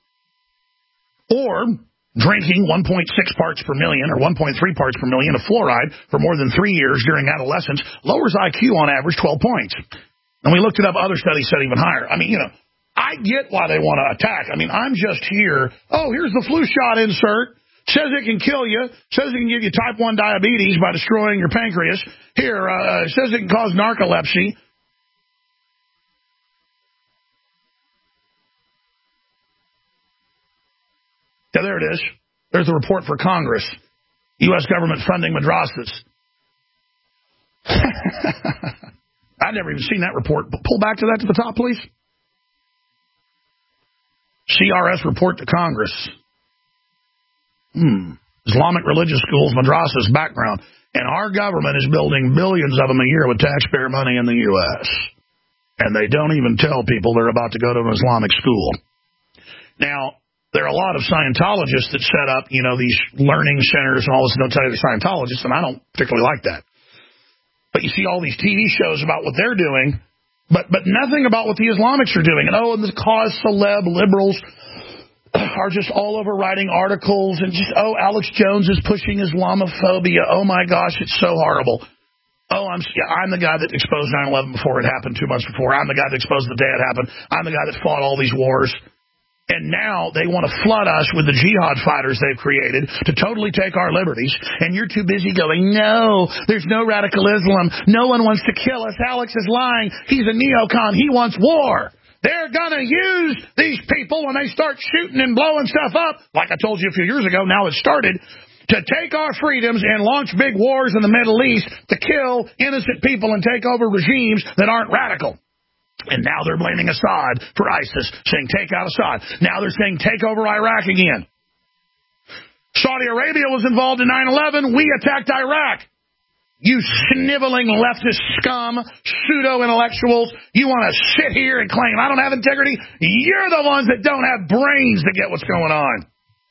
Or drinking one point six parts per million or one point three parts per million of fluoride for more than three years during adolescence lowers I Q on average twelve points. And we looked it up. Other studies said even higher. I mean, you know, I get why they want to attack. I mean, I'm just here. Oh, here's the flu shot insert. Says it can kill you. Says it can give you type one diabetes by destroying your pancreas. Here, uh, says it can cause narcolepsy. Yeah, there it is. There's the report for Congress. U S government funding madrasas. I've never even seen that report. But pull back to that to the top, please. C R S report to Congress. Hmm. Islamic religious schools, madrasas, background. And our government is building billions of them a year with taxpayer money in the U S And they don't even tell people they're about to go to an Islamic school. Now, there are a lot of Scientologists that set up, you know, these learning centers and all this, and don't tell you they're Scientologists, and I don't particularly like that. But you see all these T V shows about what they're doing, but but nothing about what the Islamics are doing. And, oh, and the cause celeb liberals are just all over writing articles, and just, oh, Alex Jones is pushing Islamophobia. Oh, my gosh, it's so horrible. Oh, I'm yeah, I'm the guy that exposed nine eleven before it happened, two months before. I'm the guy that exposed the day it happened. I'm the guy that fought all these wars. And now they want to flood us with the jihad fighters they've created to totally take our liberties. And you're too busy going, no, there's no radical Islam. No one wants to kill us. Alex is lying. He's a neocon. He wants war. They're going to use these people when they start shooting and blowing stuff up, like I told you a few years ago, now it started, to take our freedoms and launch big wars in the Middle East to kill innocent people and take over regimes that aren't radical. And now they're blaming Assad for ISIS, saying take out Assad. Now they're saying take over Iraq again. Saudi Arabia was involved in nine eleven. We attacked Iraq. You sniveling leftist scum, pseudo-intellectuals, you want to sit here and claim I don't have integrity? You're the ones that don't have brains to get what's going on.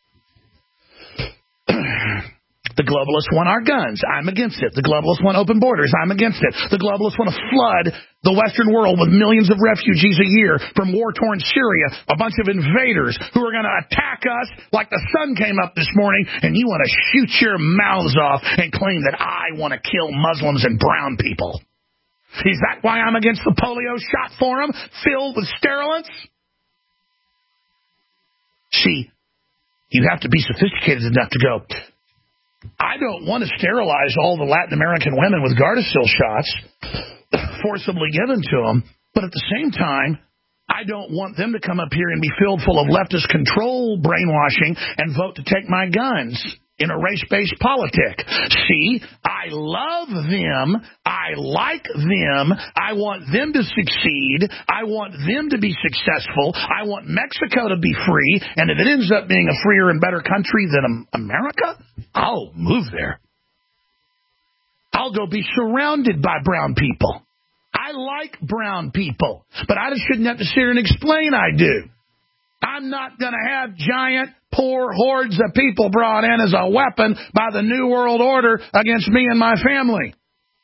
The globalists want our guns. I'm against it. The globalists want open borders. I'm against it. The globalists want to flood the Western world with millions of refugees a year from war-torn Syria, a bunch of invaders who are going to attack us like the sun came up this morning, and you want to shoot your mouths off and claim that I want to kill Muslims and brown people. Is that why I'm against the polio shot forum filled with sterilants? See, you have to be sophisticated enough to go, I don't want to sterilize all the Latin American women with Gardasil shots forcibly given to them, but at the same time, I don't want them to come up here and be filled full of leftist control brainwashing and vote to take my guns in a race-based politic. See, I love them. I like them. I want them to succeed. I want them to be successful. I want Mexico to be free. And if it ends up being a freer and better country than America, I'll move there. I'll go be surrounded by brown people. I like brown people, but I just shouldn't have to sit here and explain I do. I'm not going to have giant, poor hordes of people brought in as a weapon by the New World Order against me and my family.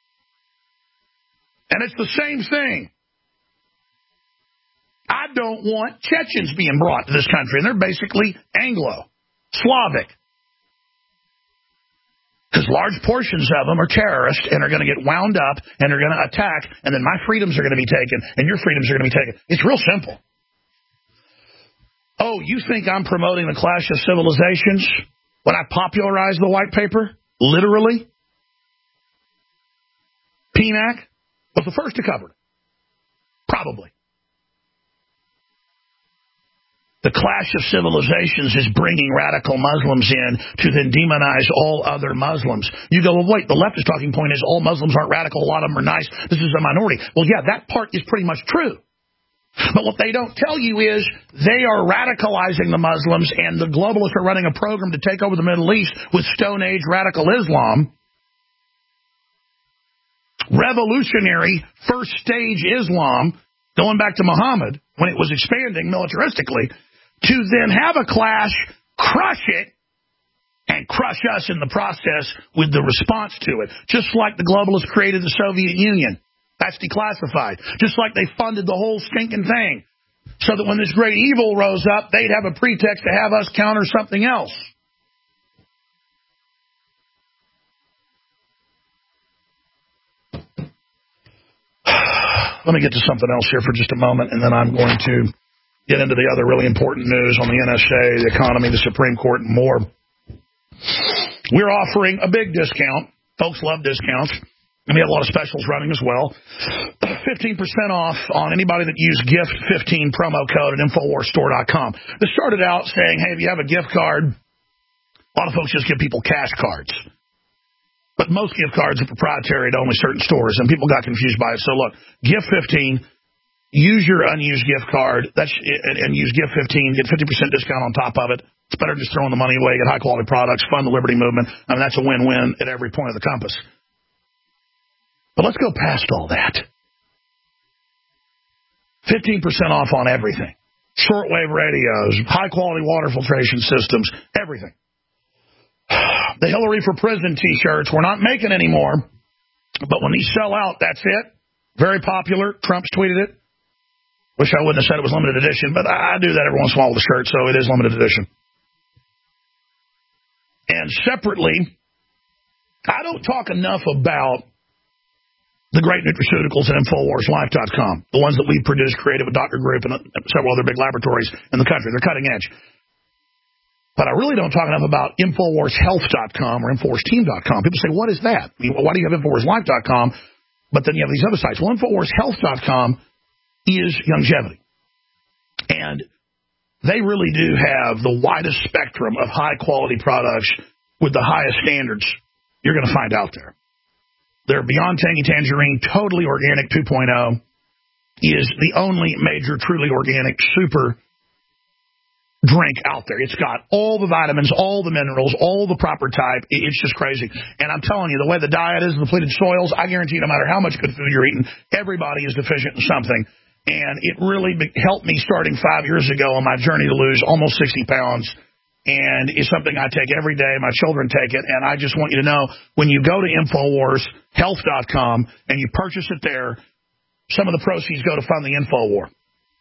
And it's the same thing. I don't want Chechens being brought to this country, and they're basically Anglo, Slavic. Because large portions of them are terrorists and are going to get wound up and are going to attack, and then my freedoms are going to be taken and your freedoms are going to be taken. It's real simple. Oh, you think I'm promoting the clash of civilizations when I popularized the white paper? Literally? P N A C was the first to cover it. Probably. The clash of civilizations is bringing radical Muslims in to then demonize all other Muslims. You go, well, wait, the leftist talking point is all Muslims aren't radical, a lot of them are nice, this is a minority. Well, yeah, that part is pretty much true. But what they don't tell you is they are radicalizing the Muslims, and the globalists are running a program to take over the Middle East with Stone Age radical Islam, revolutionary first stage Islam, going back to Muhammad when it was expanding militaristically, to then have a clash, crush it, and crush us in the process with the response to it. Just like the globalists created the Soviet Union. That's declassified. Just like they funded the whole stinking thing. So that when this great evil rose up, they'd have a pretext to have us counter something else. Let me get to something else here for just a moment, and then I'm going to get into the other really important news on the N S A, the economy, the Supreme Court, and more. We're offering a big discount. Folks love discounts. And we have a lot of specials running as well. fifteen percent off on anybody that used gift fifteen promo code at infowars store dot com. This started out saying, hey, if you have a gift card, a lot of folks just give people cash cards. But most gift cards are proprietary to only certain stores, and people got confused by it. So look, gift fifteen, use your unused gift card that's and, and use gift fifteen, get fifty percent discount on top of it. It's better than just throwing the money away, get high-quality products, fund the liberty movement. I mean, that's a win-win at every point of the compass. But let's go past all that. fifteen percent off on everything. Shortwave radios, high-quality water filtration systems, everything. The Hillary for Prison T-shirts, we're not making anymore. But when these sell out, that's it. Very popular. Trump's tweeted it. Wish I wouldn't have said it was limited edition, but I do that every once in a while with a shirt, so it is limited edition. And separately, I don't talk enough about the great nutraceuticals at infowars life dot com, the ones that we produce, created with Doctor Group and several other big laboratories in the country. They're cutting edge. But I really don't talk enough about infowars health dot com or infowars team dot com. People say, what is that? I mean, why do you have infowars life dot com, but then you have these other sites? Well, infowars health dot com is longevity. And they really do have the widest spectrum of high-quality products with the highest standards you're going to find out there. Their Beyond Tangy Tangerine Totally Organic two point oh is the only major truly organic super drink out there. It's got all the vitamins, all the minerals, all the proper type. It's just crazy. And I'm telling you, the way the diet is, depleted soils, I guarantee no matter how much good food you're eating, everybody is deficient in something. And it really helped me starting five years ago on my journey to lose almost sixty pounds. And it's something I take every day. My children take it. And I just want you to know, when you go to infowars health dot com and you purchase it there, some of the proceeds go to fund the InfoWar.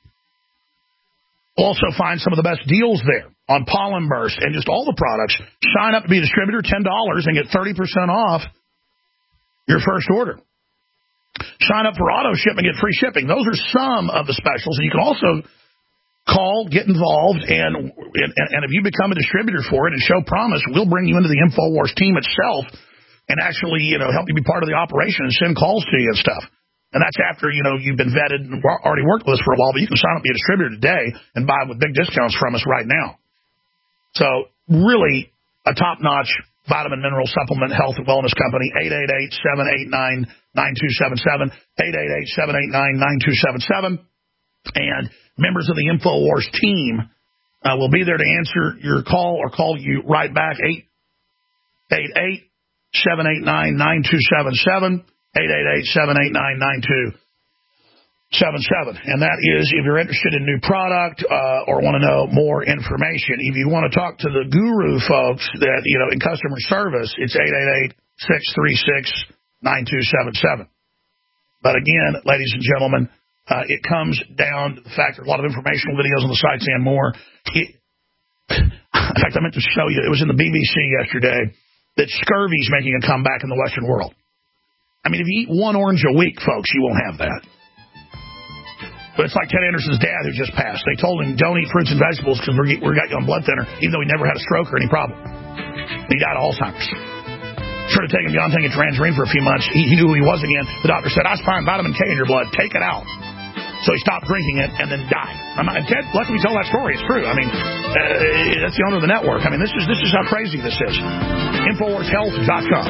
Also find some of the best deals there on Pollen Burst and just all the products. Sign up to be a distributor, ten dollars, and get thirty percent off your first order. Sign up for auto ship and get free shipping. Those are some of the specials. And you can also call, get involved, and, and and if you become a distributor for it and show promise, we'll bring you into the InfoWars team itself and actually, you know, help you be part of the operation and send calls to you and stuff. And that's after, you know, you've been vetted and already worked with us for a while, but you can sign up, be a distributor today, and buy with big discounts from us right now. So really a top-notch vitamin, mineral, supplement, health, and wellness company, eight eight eight, seven eight nine, nine two seven seven, eight eight eight, seven eight nine, nine two seven seven. And members of the InfoWars team uh, will be there to answer your call or call you right back, eight eight eight, seven eight nine, nine two seven seven, eight eight eight, seven eight nine, nine two seven seven. And that is if you're interested in new product uh, or want to know more information. If you want to talk to the guru folks that, you know, in customer service, it's eight eight eight, six three six, nine two seven seven. But again, ladies and gentlemen, uh, it comes down to the fact there are a lot of informational videos on the sites and more. It, in fact, I meant to show you, it was in the B B C yesterday, that scurvy's making a comeback in the Western world. I mean, if you eat one orange a week, folks, you won't have that. But it's like Ted Anderson's dad who just passed. They told him, don't eat fruits and vegetables because we're, we're got you on blood thinner, even though he never had a stroke or any problem. He died of Alzheimer's. Should have taken beyond taking Transrene for a few months. He, he knew who he was again. The doctor said, I find vitamin K in your blood. Take it out. So he stopped drinking it and then died. I'm not, and Ted, let me tell that story. It's true. I mean, uh, that's the owner of the network. I mean, this is this is how crazy this is. Infowars Health dot com.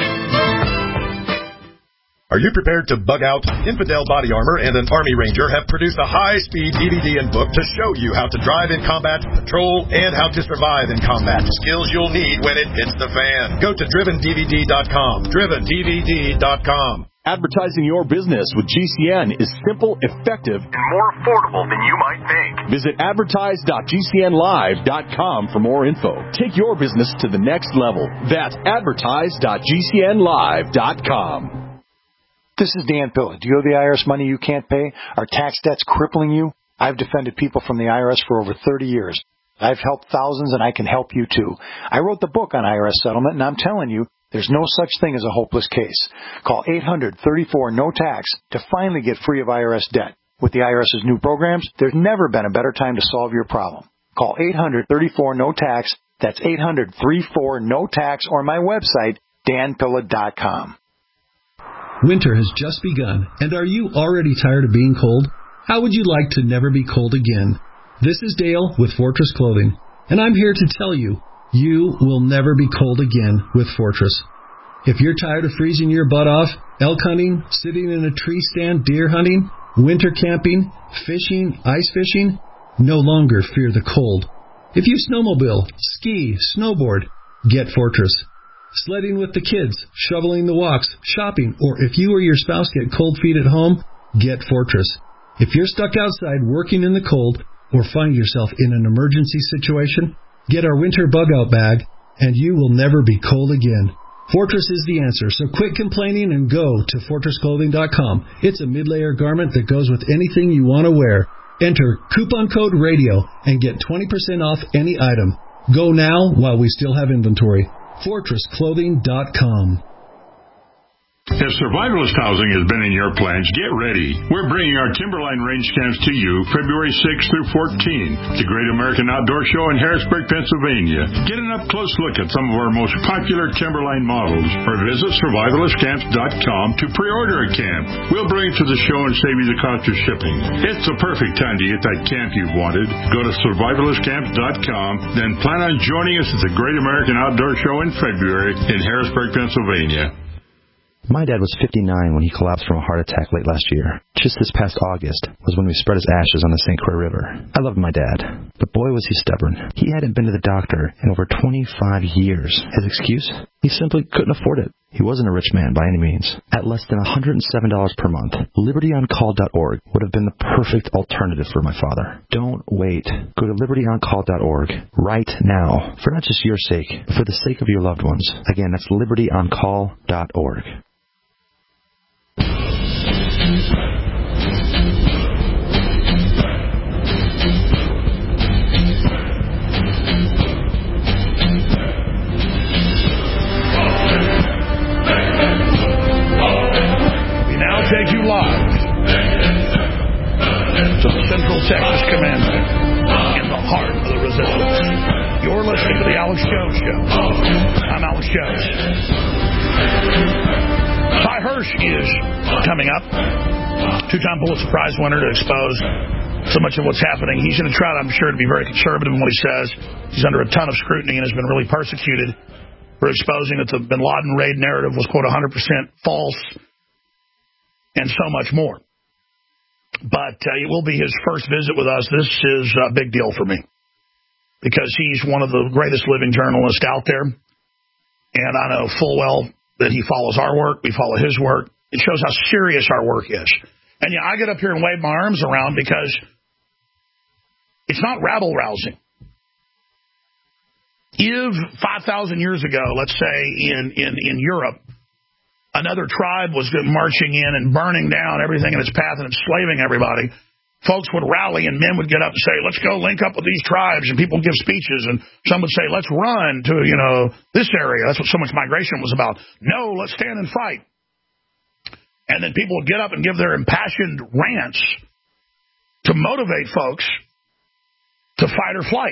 Are you prepared to bug out? Infidel Body Armor and an Army Ranger have produced a high-speed D V D and book to show you how to drive in combat, patrol, and how to survive in combat. Skills you'll need when it hits the fan. Go to driven D V D dot com. driven D V D dot com. Advertising your business with G C N is simple, effective, and more affordable than you might think. Visit advertise dot G C N live dot com for more info. Take your business to the next level. That's advertise dot G C N live dot com. This is Dan Pilla. Do you owe the I R S money you can't pay? Are tax debts crippling you? I've defended people from the I R S for over thirty years. I've helped thousands, and I can help you, too. I wrote the book on I R S settlement, and I'm telling you, there's no such thing as a hopeless case. Call eight hundred, thirty-four, no tax to finally get free of I R S debt. With the IRS's new programs, there's never been a better time to solve your problem. Call eight hundred, thirty-four, no tax. That's eight hundred, thirty-four, no tax, or my website, dan pilla dot com. Winter has just begun, and are you already tired of being cold? How would you like to never be cold again? This is Dale with Fortress Clothing, and I'm here to tell you, you will never be cold again with Fortress. If you're tired of freezing your butt off, elk hunting, sitting in a tree stand, deer hunting, winter camping, fishing, ice fishing, no longer fear the cold. If you snowmobile, ski, snowboard, get Fortress. Sledding with the kids, shoveling the walks, shopping, or if you or your spouse get cold feet at home, get Fortress. If you're stuck outside working in the cold or find yourself in an emergency situation, get our winter bug-out bag, and you will never be cold again. Fortress is the answer, so quit complaining and go to fortress clothing dot com. It's a mid-layer garment that goes with anything you want to wear. Enter coupon code RADIO and get twenty percent off any item. Go now while we still have inventory. fortress clothing dot com. If survivalist housing has been in your plans, get ready. We're bringing our Timberline range camps to you February sixth through fourteenth, the Great American Outdoor Show in Harrisburg, Pennsylvania. Get an up-close look at some of our most popular Timberline models, or visit survivalist camps dot com to pre-order a camp. We'll bring it to the show and save you the cost of shipping. It's the perfect time to get that camp you've wanted. Go to survivalist camps dot com, then plan on joining us at the Great American Outdoor Show in February in Harrisburg, Pennsylvania. My dad was fifty-nine when he collapsed from a heart attack late last year. Just this past August was when we spread his ashes on the Saint Croix River. I loved my dad, but boy was he stubborn. He hadn't been to the doctor in over twenty-five years. His excuse? He simply couldn't afford it. He wasn't a rich man by any means. At less than one hundred seven dollars per month, liberty on call dot org would have been the perfect alternative for my father. Don't wait. Go to liberty on call dot org right now, for not just your sake, but for the sake of your loved ones. Again, that's liberty on call dot org. Take you live to the Central Texas Command Center heart of the resistance. You're listening to The Alex Jones Show. I'm Alex Jones. Cy Hirsch is coming up. Two-time Pulitzer Prize winner to expose so much of what's happening. He's going to try, I'm sure, to be very conservative in what he says. He's under a ton of scrutiny and has been really persecuted for exposing that the bin Laden raid narrative was, quote, one hundred percent false and so much more. But uh, it will be his first visit with us. This is a big deal for me because he's one of the greatest living journalists out there. And I know full well that he follows our work. We follow his work. It shows how serious our work is. And, yeah, I get up here and wave my arms around because it's not rabble-rousing. If five thousand years ago, let's say, in, in, in Europe, another tribe was marching in and burning down everything in its path and enslaving everybody, folks would rally and men would get up and say, let's go link up with these tribes, and people would give speeches, and some would say, let's run to, you know, this area. That's what so much migration was about. No, let's stand and fight. And then people would get up and give their impassioned rants to motivate folks to fight or flight.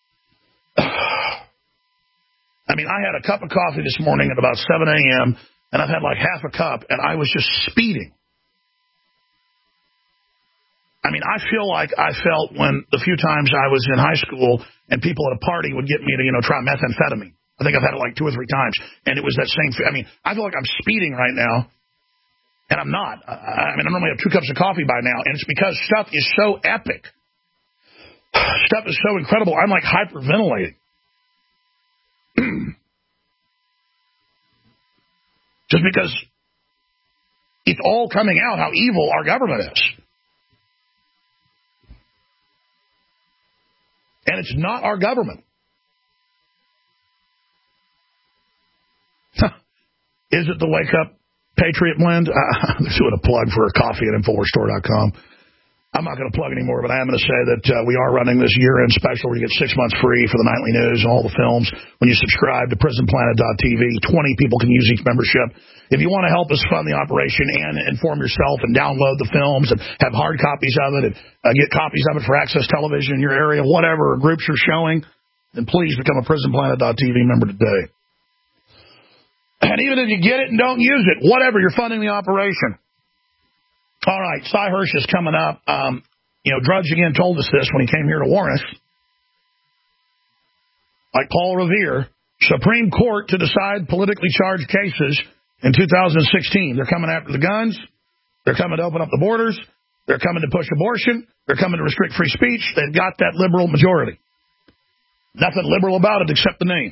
I mean, I had a cup of coffee this morning at about seven a.m., and I've had like half a cup, and I was just speeding. I mean, I feel like I felt when the few times I was in high school and people at a party would get me to, you know, try methamphetamine. I think I've had it like two or three times, and it was that same, I mean, I feel like I'm speeding right now. And I'm not. I mean, I normally have two cups of coffee by now, and it's because stuff is so epic. Stuff is so incredible. I'm like hyperventilating. Just because it's all coming out how evil our government is. And it's not our government. Is it the Wake Up Patriot Blend? Uh, let's do a plug for a coffee at Infowars Store dot com. I'm not going to plug anymore, but I am going to say that uh, we are running this year-end special where you get six months free for the nightly news and all the films when you subscribe to prison planet dot t v. twenty people can use each membership. If you want to help us fund the operation and inform yourself and download the films and have hard copies of it and uh, get copies of it for Access Television in your area, whatever groups are showing, then please become a prison planet dot t v member today. And even if you get it and don't use it, whatever, you're funding the operation. All right, Cy Hirsch is coming up. Um, you know, Drudge again told us this when he came here to warn us. Like Paul Revere, Supreme Court to decide politically charged cases in two thousand sixteen. They're coming after the guns. They're coming to open up the borders. They're coming to push abortion. They're coming to restrict free speech. They've got that liberal majority. Nothing liberal about it except the name.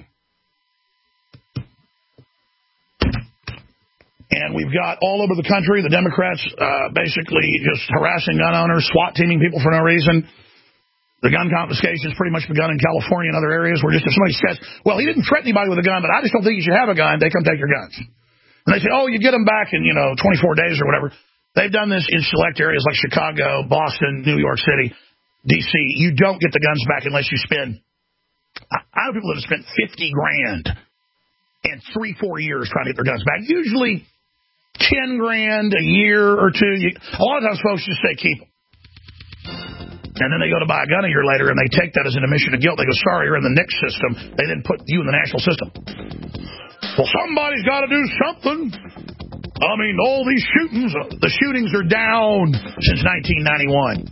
And we've got all over the country the Democrats uh, basically just harassing gun owners, SWAT teaming people for no reason. The gun confiscation has pretty much begun in California and other areas where just if somebody says, well, he didn't threaten anybody with a gun, but I just don't think you should have a gun, they come take your guns. And they say, oh, you get them back in, you know, twenty-four days or whatever. They've done this in select areas like Chicago, Boston, New York City, D C. You don't get the guns back unless you spend, I know people that have spent fifty grand and three, four years trying to get their guns back. Usually ten grand a year or two. You, a lot of times folks just say keep them. And then they go to buy a gun a year later and they take that as an admission of guilt. They go, sorry, you're in the N I C S system. They didn't put you in the national system. Well, somebody's got to do something. I mean, all these shootings, the shootings are down since nineteen ninety-one.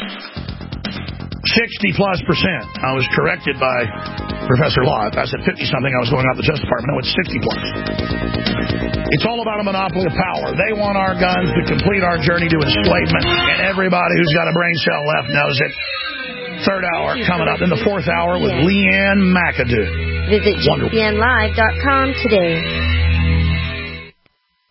sixty plus percent. I was corrected by Professor Lott. I said fifty-something. I was going out the Justice Department. No, it's sixty plus. It's all about a monopoly of power. They want our guns to complete our journey to enslavement, and everybody who's got a brain cell left knows it. Third hour coming up in the fourth hour with Leanne McAdoo. Visit G C N live dot com today.